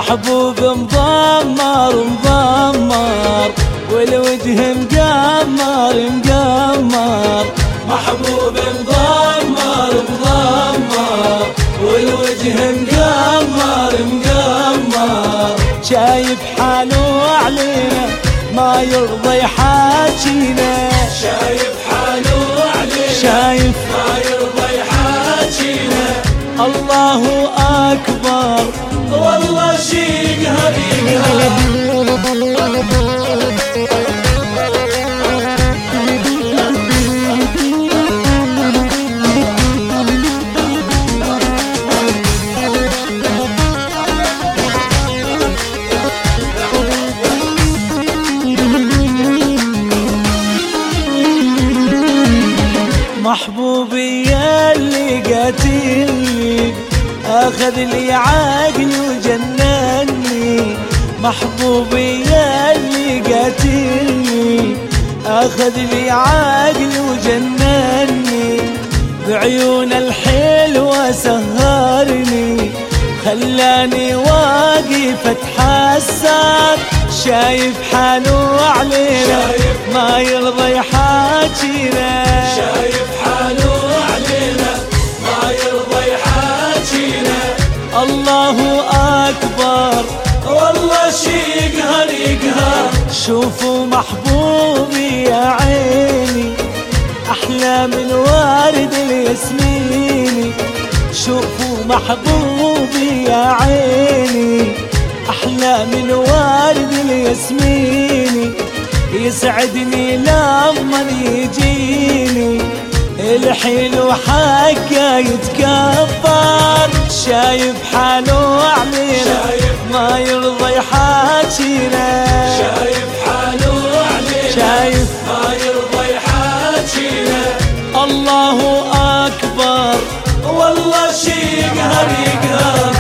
محبوب مضمر مضمر والوجه مقمر مقمر، محبوب مضمر مضمر والوجه مقمر مقمر، شايف حاله علينا ما يرضى يحاكينا، شايف حاله علينا شايف ما يرضى يحاكينا. الله أكبر والله شي يقهر يقهر. محبوبي ياللي قاتلني أخذ لي عقلي وجنني، محبوبي ياللي قاتلني أخذ لي عقلي وجنني، بعيون الحلوة سهرني خلاني واقف اتحسر، شايف حاله علينا ما يرضى يحاكينا، شايف حاله علينا ما يرضى يحاكينا. الله أكبر والله شي يقهر يقهر. شوفوا محبوبي يا عيني أحلى من ورد الياسميني، شوفوا محبوبي يا عيني أحلى من ورد الياسميني، يسعدني لما يجيني الحلو حقه يتكبر، شايف حاله علينا ما يرضى يحاكينا، شايف حاله علينا شايف ما يرضى يحاكينا. الله أكبر والله شي يقهر يقهر.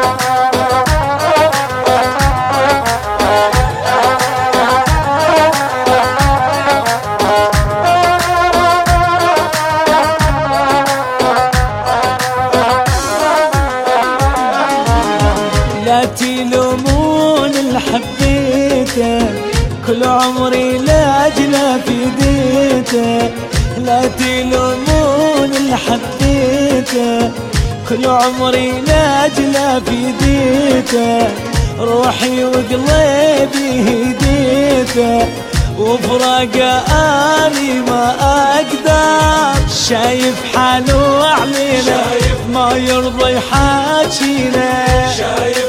لا تلومون اللي حبيته كل عمري لاجله فديته، لا تلومون اللي حبيته كل عمري لاجله فديته، روحي وقلبي هديته وفراقه اني ما اقدر، شايف حاله علينا ما يرضى يحاكينا، شايف